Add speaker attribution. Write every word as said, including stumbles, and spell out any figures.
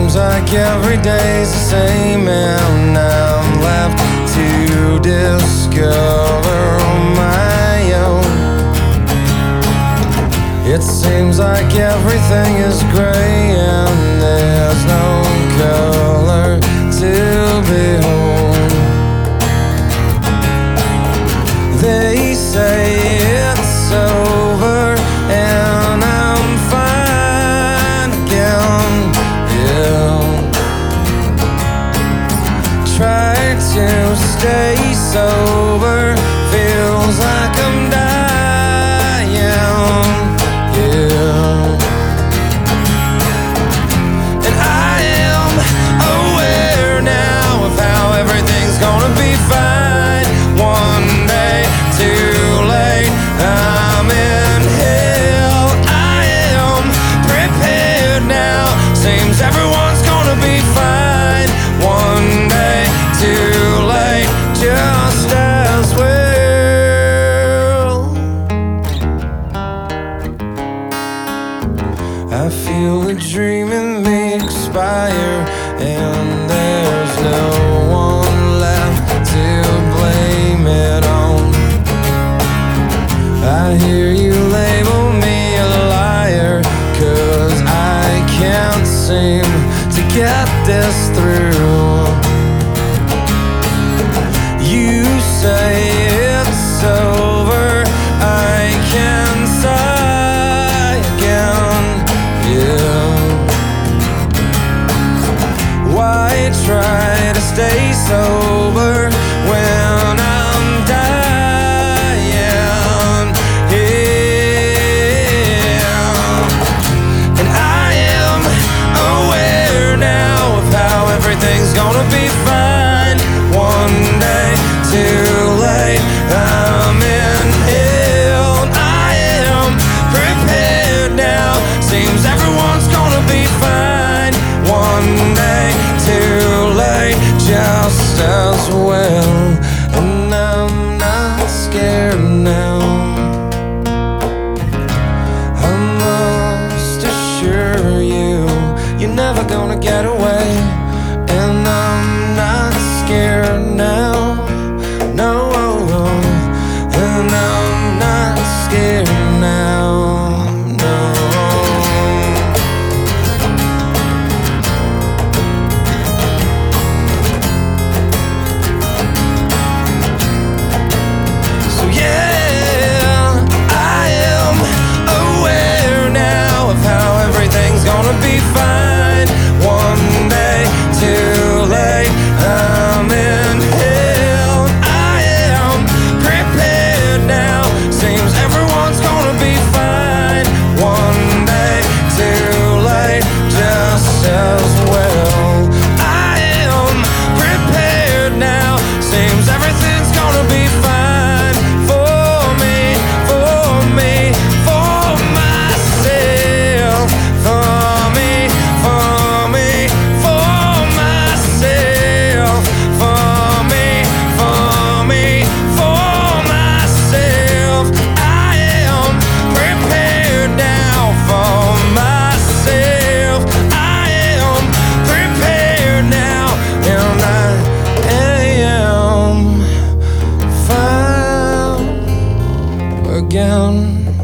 Speaker 1: seems like every day's the same, and I'm left to discover on my own. It seems like everything is gray and there's no color to behold. They say it's over and I'm fine again, yeah. Try to stay sober, feels like I'm dying, yeah. And I am aware now of how everything's gonna be fine. One day too late, I'm in hell. I am prepared now, seems everyone's gonna be fine. One day too late, just as well. I feel the dream in me expire, and there's no one left to blame it on. I hear you label me a liar, 'cause I can't seem to get this through. You say it's over, I can sigh again, yeah. Why try to stay sober when I'm dying, yeah. And I am aware now of how everything's gonna be fine. One day too late, I'm in hell. I am prepared now, seems everyone's gonna be fine. One day too late, just as well. And I'm not scared now, I must assure you, you're never gonna get away. And I'm not scared now, no, and I'm not scared now, no. So yeah, I am aware now of how everything's gonna be fine. One day too late, I'm in hell. I am prepared now, seems everyone's gonna be fine. One day too late, just as well. I am prepared now, seems everything's gonna be fine. For me, for me, for myself. For me, for me, for myself. For me, for me, for myself. I am prepared now for myself. I am prepared now, and I am fine again.